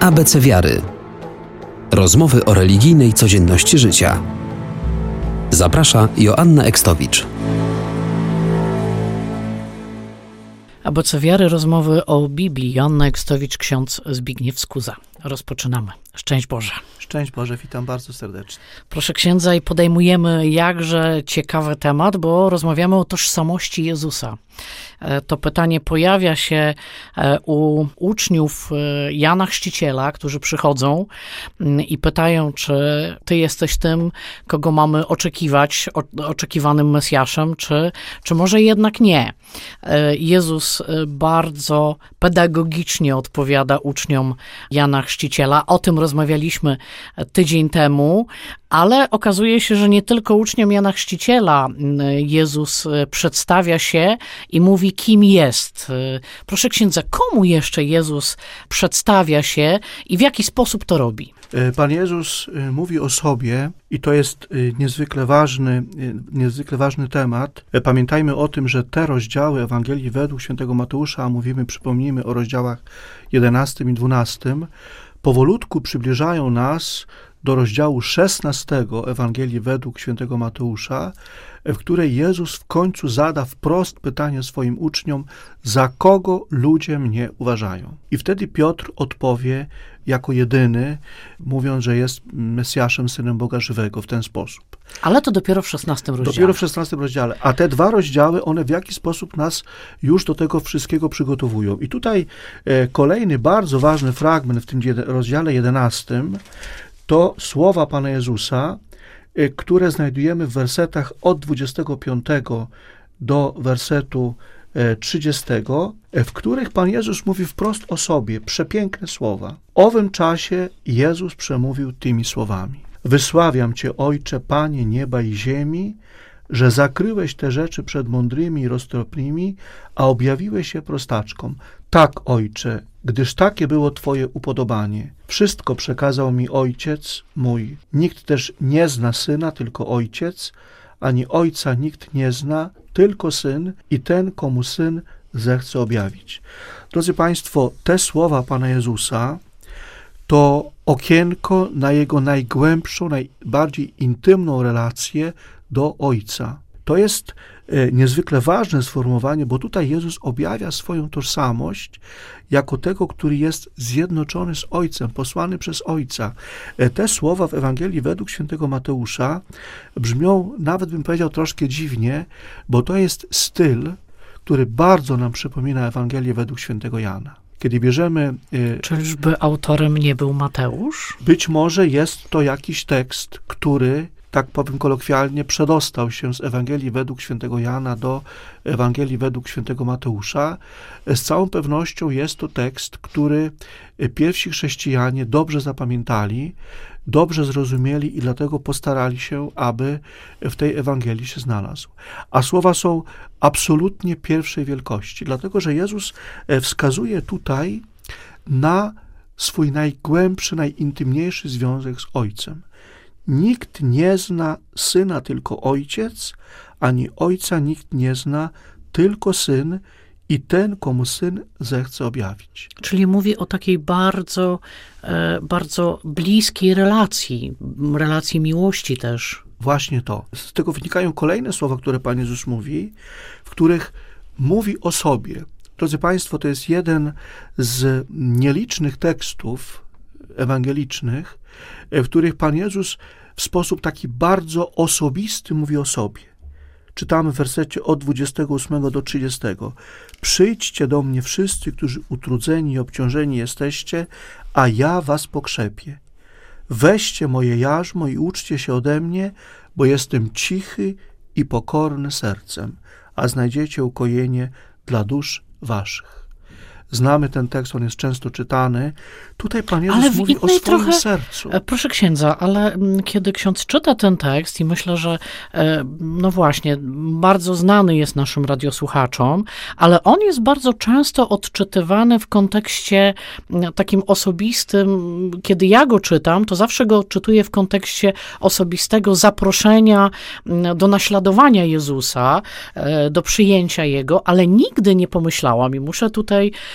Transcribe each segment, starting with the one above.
ABC Wiary. Rozmowy o religijnej codzienności życia. Zaprasza Joanna Ekstowicz. ABC Wiary, rozmowy o Biblii. Joanna Ekstowicz, ksiądz Zbigniew Skuza. Rozpoczynamy. Szczęść Boże. Szczęść Boże, witam bardzo serdecznie. Proszę księdza, i podejmujemy jakże ciekawy temat, bo rozmawiamy o tożsamości Jezusa. To pytanie pojawia się u uczniów Jana Chrzciciela, którzy przychodzą i pytają, czy Ty jesteś tym, kogo mamy oczekiwać, oczekiwanym Mesjaszem, czy może jednak nie. Jezus bardzo pedagogicznie odpowiada uczniom Jana Chrzciciela. O tym rozmawialiśmy tydzień temu, ale okazuje się, że nie tylko uczniom Jana Chrzciciela Jezus przedstawia się i mówi, kim jest. Proszę księdza, komu jeszcze Jezus przedstawia się i w jaki sposób to robi? Pan Jezus mówi o sobie i to jest niezwykle ważny temat. Pamiętajmy o tym, że te rozdziały Ewangelii według świętego Mateusza, przypomnijmy o rozdziałach 11 i 12, powolutku przybliżają nas do rozdziału 16 Ewangelii według świętego Mateusza, w której Jezus w końcu zada wprost pytanie swoim uczniom, za kogo ludzie mnie uważają. I wtedy Piotr odpowie jako jedyny, mówiąc, że jest Mesjaszem, Synem Boga żywego w ten sposób. Ale to dopiero w 16 rozdziale. Dopiero w 16 rozdziale. A te dwa rozdziały, one w jakiś sposób nas już do tego wszystkiego przygotowują. I tutaj kolejny bardzo ważny fragment w tym rozdziale 11 to słowa Pana Jezusa, które znajdujemy w wersetach od 25 do wersetu 30, w których Pan Jezus mówi wprost o sobie, przepiękne słowa. W owym czasie Jezus przemówił tymi słowami. Wysławiam Cię, Ojcze, Panie nieba i ziemi, że zakryłeś te rzeczy przed mądrymi i roztropnymi, a objawiłeś je prostaczkom. Tak, Ojcze, gdyż takie było Twoje upodobanie. Wszystko przekazał mi Ojciec mój. Nikt też nie zna Syna, tylko Ojciec, ani Ojca nikt nie zna, tylko Syn i ten, komu Syn zechce objawić. Drodzy Państwo, te słowa Pana Jezusa to okienko na Jego najgłębszą, najbardziej intymną relację do Ojca. To jest niezwykle ważne sformułowanie, bo tutaj Jezus objawia swoją tożsamość jako tego, który jest zjednoczony z Ojcem, posłany przez Ojca. Te słowa w Ewangelii według świętego Mateusza brzmią, nawet bym powiedział, troszkę dziwnie, bo to jest styl, który bardzo nam przypomina Ewangelię według świętego Jana. Kiedy bierzemy... Czyżby autorem nie był Mateusz? Być może jest to jakiś tekst, który, tak powiem kolokwialnie, przedostał się z Ewangelii według świętego Jana do Ewangelii według świętego Mateusza. Z całą pewnością jest to tekst, który pierwsi chrześcijanie dobrze zapamiętali, dobrze zrozumieli i dlatego postarali się, aby w tej Ewangelii się znalazł. A słowa są absolutnie pierwszej wielkości, dlatego że Jezus wskazuje tutaj na swój najgłębszy, najintymniejszy związek z Ojcem. Nikt nie zna Syna, tylko Ojciec, ani Ojca nikt nie zna, tylko Syn i ten, komu Syn zechce objawić. Czyli mówi o takiej bardzo, bardzo bliskiej relacji miłości też. Właśnie to. Z tego wynikają kolejne słowa, które Pan Jezus mówi, w których mówi o sobie. Drodzy Państwo, to jest jeden z nielicznych tekstów ewangelicznych, w których Pan Jezus w sposób taki bardzo osobisty mówi o sobie. Czytamy w wersecie od 28 do 30. Przyjdźcie do mnie wszyscy, którzy utrudzeni i obciążeni jesteście, a ja was pokrzepię. Weźcie moje jarzmo i uczcie się ode mnie, bo jestem cichy i pokorny sercem, a znajdziecie ukojenie dla dusz waszych. Znamy ten tekst, on jest często czytany. Tutaj Pan Jezus mówi o swoim sercu. Proszę księdza, ale kiedy ksiądz czyta ten tekst i myślę, że no właśnie, bardzo znany jest naszym radiosłuchaczom, ale on jest bardzo często odczytywany w kontekście takim osobistym. Kiedy ja go czytam, to zawsze go odczytuję w kontekście osobistego zaproszenia do naśladowania Jezusa, do przyjęcia Jego, ale nigdy nie pomyślałam i muszę tutaj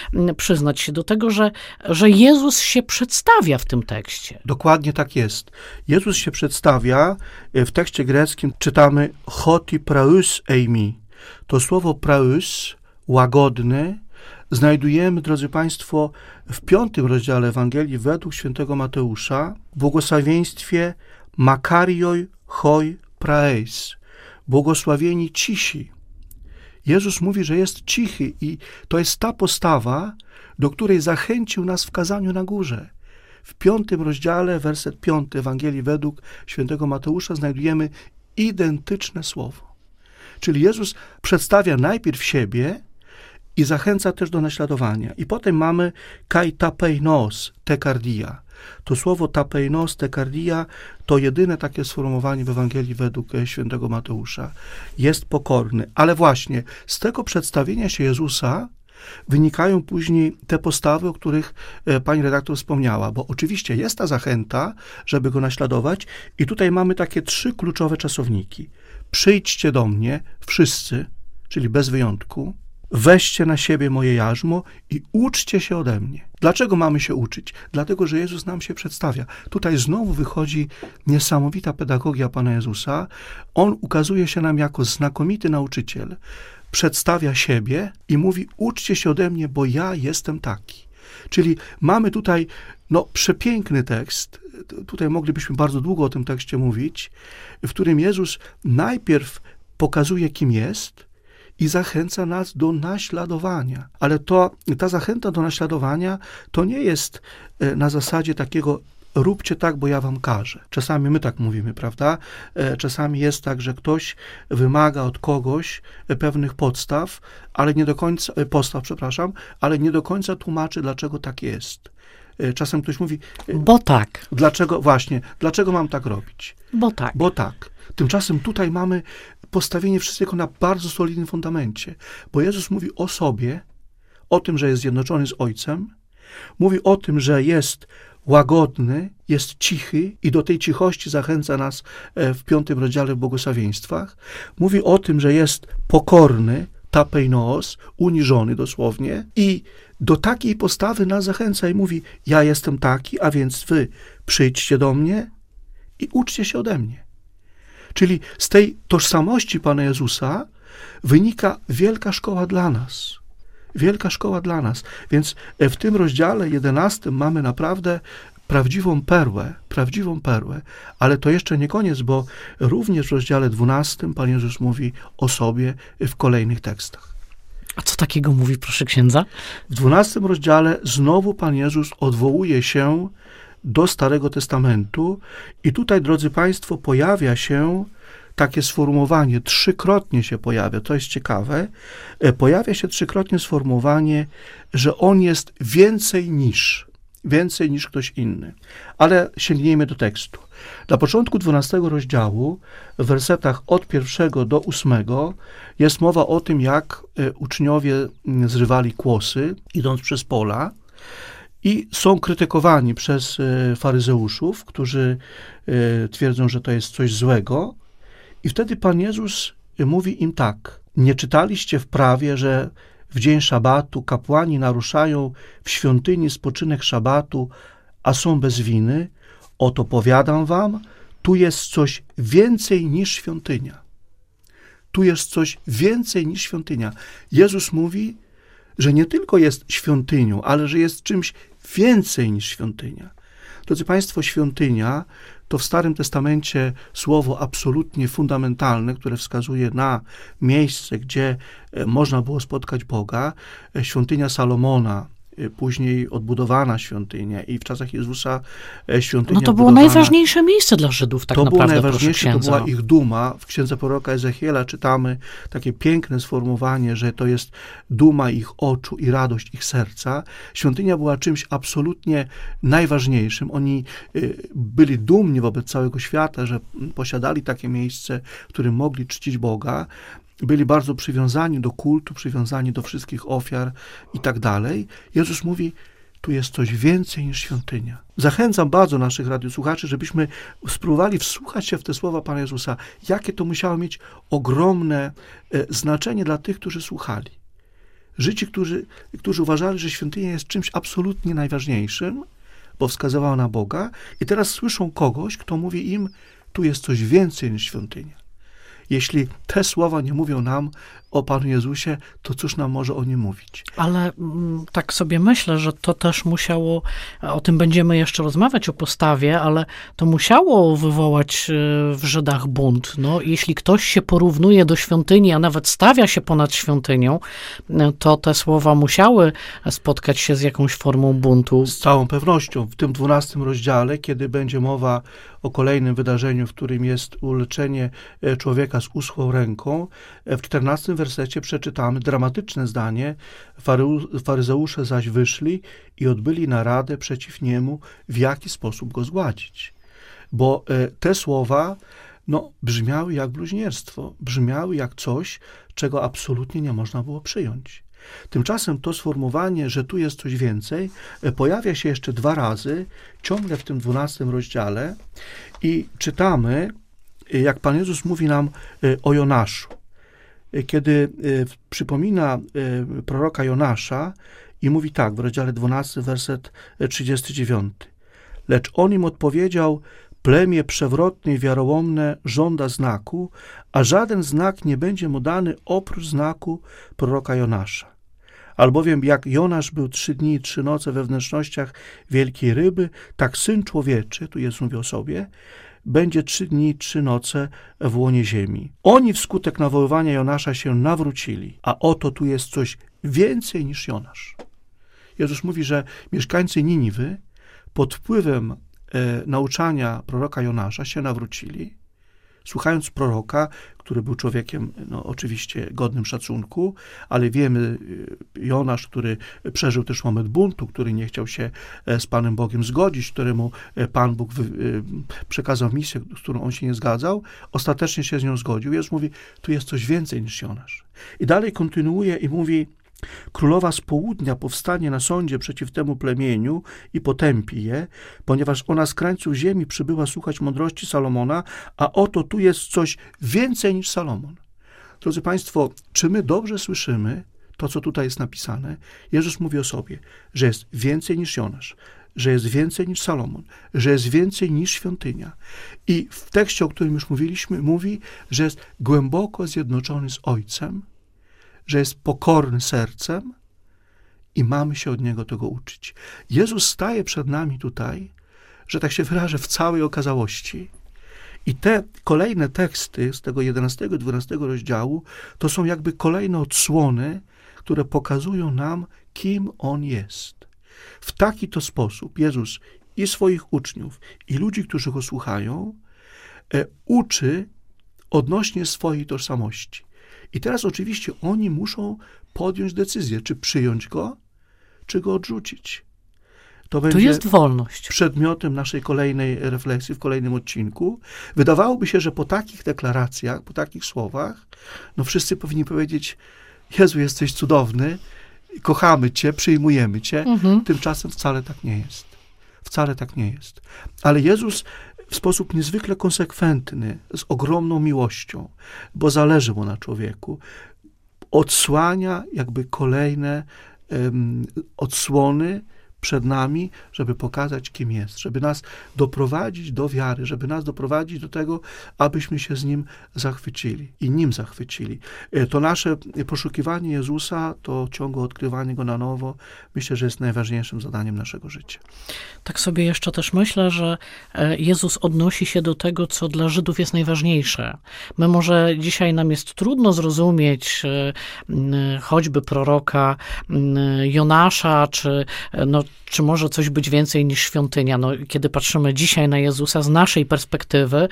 przyznać się do tego, że Jezus się przedstawia w tym tekście. Dokładnie tak jest. Jezus się przedstawia, w tekście greckim czytamy choti praus eimi. To słowo praus, łagodny, znajdujemy, drodzy Państwo, w 5 rozdziale Ewangelii według świętego Mateusza, w błogosławieństwie makarioi hoi praeis, błogosławieni cisi. Jezus mówi, że jest cichy i to jest ta postawa, do której zachęcił nas w kazaniu na górze. W 5 rozdziale, werset 5 Ewangelii według świętego Mateusza znajdujemy identyczne słowo. Czyli Jezus przedstawia najpierw siebie i zachęca też do naśladowania. I potem mamy kai tapeinos, tekardia. To słowo tapeinos, tekardia to jedyne takie sformułowanie w Ewangelii według świętego Mateusza. Jest pokorny. Ale właśnie z tego przedstawienia się Jezusa wynikają później te postawy, o których pani redaktor wspomniała, bo oczywiście jest ta zachęta, żeby go naśladować i tutaj mamy takie 3 kluczowe czasowniki. Przyjdźcie do mnie wszyscy, czyli bez wyjątku, weźcie na siebie moje jarzmo i uczcie się ode mnie. Dlaczego mamy się uczyć? Dlatego, że Jezus nam się przedstawia. Tutaj znowu wychodzi niesamowita pedagogia Pana Jezusa. On ukazuje się nam jako znakomity nauczyciel. Przedstawia siebie i mówi, uczcie się ode mnie, bo ja jestem taki. Czyli mamy tutaj przepiękny tekst, tutaj moglibyśmy bardzo długo o tym tekście mówić, w którym Jezus najpierw pokazuje, kim jest i zachęca nas do naśladowania. Ale ta zachęta do naśladowania to nie jest na zasadzie takiego róbcie tak, bo ja wam każę. Czasami my tak mówimy, prawda? Czasami jest tak, że ktoś wymaga od kogoś pewnych ale nie do końca tłumaczy, dlaczego tak jest. Czasem ktoś mówi... Bo tak. Dlaczego mam tak robić? Bo tak. Tymczasem tutaj mamy postawienie wszystkiego na bardzo solidnym fundamencie, bo Jezus mówi o sobie, o tym, że jest zjednoczony z Ojcem, mówi o tym, że jest łagodny, jest cichy i do tej cichości zachęca nas w 5 rozdziale w błogosławieństwach. Mówi o tym, że jest pokorny, tapeinos, uniżony dosłownie i do takiej postawy nas zachęca i mówi, ja jestem taki, a więc wy przyjdźcie do mnie i uczcie się ode mnie. Czyli z tej tożsamości Pana Jezusa wynika wielka szkoła dla nas. Wielka szkoła dla nas. Więc w tym rozdziale 11 mamy naprawdę prawdziwą perłę, ale to jeszcze nie koniec, bo również w rozdziale 12 Pan Jezus mówi o sobie w kolejnych tekstach. A co takiego mówi, proszę księdza? W 12 rozdziale znowu Pan Jezus odwołuje się do Starego Testamentu i tutaj, drodzy Państwo, pojawia się takie sformułowanie, 3-krotnie się pojawia, to jest ciekawe, pojawia się 3-krotnie sformułowanie, że On jest więcej niż ktoś inny. Ale sięgnijmy do tekstu. Na początku 12 rozdziału, w wersetach od 1 do 8, jest mowa o tym, jak uczniowie zrywali kłosy, idąc przez pola, i są krytykowani przez faryzeuszów, którzy twierdzą, że to jest coś złego. I wtedy Pan Jezus mówi im tak: nie czytaliście w prawie, że w dzień szabatu kapłani naruszają w świątyni spoczynek szabatu, a są bez winy? Oto powiadam wam, tu jest coś więcej niż świątynia. Tu jest coś więcej niż świątynia. Jezus mówi, że nie tylko jest świątynią, ale że jest czymś więcej niż świątynia. Drodzy Państwo, świątynia to w Starym Testamencie słowo absolutnie fundamentalne, które wskazuje na miejsce, gdzie można było spotkać Boga. Świątynia Salomona, później odbudowana świątynia i w czasach Jezusa świątynia to było najważniejsze miejsce dla Żydów, tak naprawdę. To było najważniejsze, to była ich duma. W księdze proroka Ezechiela czytamy takie piękne sformułowanie, że to jest duma ich oczu i radość ich serca. Świątynia była czymś absolutnie najważniejszym. Oni byli dumni wobec całego świata, że posiadali takie miejsce, w którym mogli czcić Boga. Byli bardzo przywiązani do kultu, przywiązani do wszystkich ofiar i tak dalej. Jezus mówi, tu jest coś więcej niż świątynia. Zachęcam bardzo naszych radiosłuchaczy, żebyśmy spróbowali wsłuchać się w te słowa Pana Jezusa, jakie to musiało mieć ogromne znaczenie dla tych, którzy słuchali. Żydzi, którzy uważali, że świątynia jest czymś absolutnie najważniejszym, bo wskazywała na Boga, i teraz słyszą kogoś, kto mówi im, tu jest coś więcej niż świątynia. Jeśli te słowa nie mówią nam o Panu Jezusie, to cóż nam może o Nim mówić? Ale tak sobie myślę, że to też musiało, o tym będziemy jeszcze rozmawiać, o postawie, ale to musiało wywołać w Żydach bunt. No, jeśli ktoś się porównuje do świątyni, a nawet stawia się ponad świątynią, to te słowa musiały spotkać się z jakąś formą buntu. Z całą pewnością. W tym 12 rozdziale, kiedy będzie mowa o kolejnym wydarzeniu, w którym jest uleczenie człowieka z uschłą ręką, w 14 wersecie przeczytamy dramatyczne zdanie: faryzeusze zaś wyszli i odbyli naradę przeciw niemu, w jaki sposób go zgładzić. Bo te słowa brzmiały jak bluźnierstwo, brzmiały jak coś, czego absolutnie nie można było przyjąć. Tymczasem to sformułowanie, że tu jest coś więcej, pojawia się jeszcze 2 razy, ciągle w tym 12 rozdziale, i czytamy, jak Pan Jezus mówi nam o Jonaszu. Kiedy przypomina proroka Jonasza i mówi tak, w rozdziale 12, werset 39. Lecz on im odpowiedział: plemię przewrotne i wiarołomne żąda znaku, a żaden znak nie będzie mu dany oprócz znaku proroka Jonasza. Albowiem jak Jonasz był 3 dni i 3 noce we wnętrznościach wielkiej ryby, tak Syn Człowieczy, tu Jezus mówi o sobie, będzie 3 dni i 3 noce w łonie ziemi. Oni wskutek nawoływania Jonasza się nawrócili, a oto tu jest coś więcej niż Jonasz. Jezus mówi, że mieszkańcy Niniwy pod wpływem nauczania proroka Jonasza się nawrócili, słuchając proroka, który był człowiekiem oczywiście godnym szacunku, ale wiemy, Jonasz, który przeżył też moment buntu, który nie chciał się z Panem Bogiem zgodzić, któremu Pan Bóg przekazał misję, z którą on się nie zgadzał, ostatecznie się z nią zgodził. Jezus mówi, tu jest coś więcej niż Jonasz. I dalej kontynuuje i mówi: królowa z południa powstanie na sądzie przeciw temu plemieniu i potępi je, ponieważ ona z krańców ziemi przybyła słuchać mądrości Salomona, a oto tu jest coś więcej niż Salomon. Drodzy Państwo, czy my dobrze słyszymy to, co tutaj jest napisane? Jezus mówi o sobie, że jest więcej niż Jonasz, że jest więcej niż Salomon, że jest więcej niż świątynia. I w tekście, o którym już mówiliśmy, mówi, że jest głęboko zjednoczony z Ojcem, że jest pokorny sercem i mamy się od Niego tego uczyć. Jezus staje przed nami tutaj, że tak się wyrażę, w całej okazałości. I te kolejne teksty z tego 11 i 12 rozdziału to są jakby kolejne odsłony, które pokazują nam, kim On jest. W taki to sposób Jezus i swoich uczniów, i ludzi, którzy Go słuchają, uczy odnośnie swojej tożsamości. I teraz oczywiście oni muszą podjąć decyzję, czy przyjąć Go, czy Go odrzucić. To będzie jest wolność. Przedmiotem naszej kolejnej refleksji w kolejnym odcinku. Wydawałoby się, że po takich deklaracjach, po takich słowach, wszyscy powinni powiedzieć: Jezu, jesteś cudowny, kochamy Cię, przyjmujemy Cię. Tymczasem wcale tak nie jest. Wcale tak nie jest. Ale Jezus w sposób niezwykle konsekwentny, z ogromną miłością, bo zależy mu na człowieku, odsłania jakby kolejne odsłony przed nami, żeby pokazać, kim jest, żeby nas doprowadzić do wiary, żeby nas doprowadzić do tego, abyśmy się z Nim zachwycili i Nim zachwycili. To nasze poszukiwanie Jezusa, to ciągłe odkrywanie Go na nowo, myślę, że jest najważniejszym zadaniem naszego życia. Tak sobie jeszcze też myślę, że Jezus odnosi się do tego, co dla Żydów jest najważniejsze. My może dzisiaj nam jest trudno zrozumieć choćby proroka Jonasza, czy może coś być więcej niż świątynia. Kiedy patrzymy dzisiaj na Jezusa z naszej perspektywy,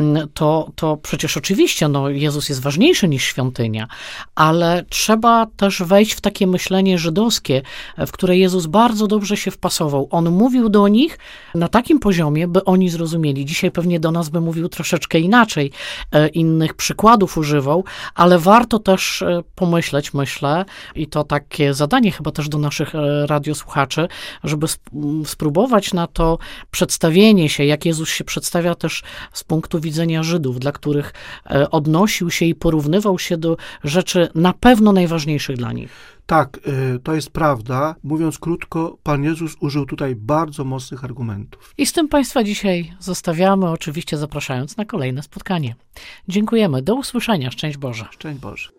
to przecież oczywiście Jezus jest ważniejszy niż świątynia, ale trzeba też wejść w takie myślenie żydowskie, w które Jezus bardzo dobrze się wpasował. On mówił do nich na takim poziomie, by oni zrozumieli. Dzisiaj pewnie do nas by mówił troszeczkę inaczej, innych przykładów używał, ale warto też pomyśleć, myślę, i to takie zadanie chyba też do naszych radiosłuchaczy, żeby spróbować na to przedstawienie się, jak Jezus się przedstawia też z punktu widzenia Żydów, dla których odnosił się i porównywał się do rzeczy na pewno najważniejszych dla nich. Tak, to jest prawda. Mówiąc krótko, Pan Jezus użył tutaj bardzo mocnych argumentów. I z tym Państwa dzisiaj zostawiamy, oczywiście zapraszając na kolejne spotkanie. Dziękujemy. Do usłyszenia. Szczęść Boże. Szczęść Boże.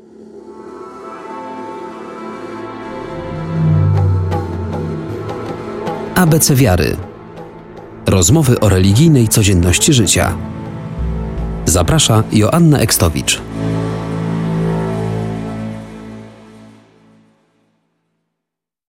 ABC Wiary. Rozmowy o religijnej codzienności życia. Zaprasza Joanna Ekstowicz.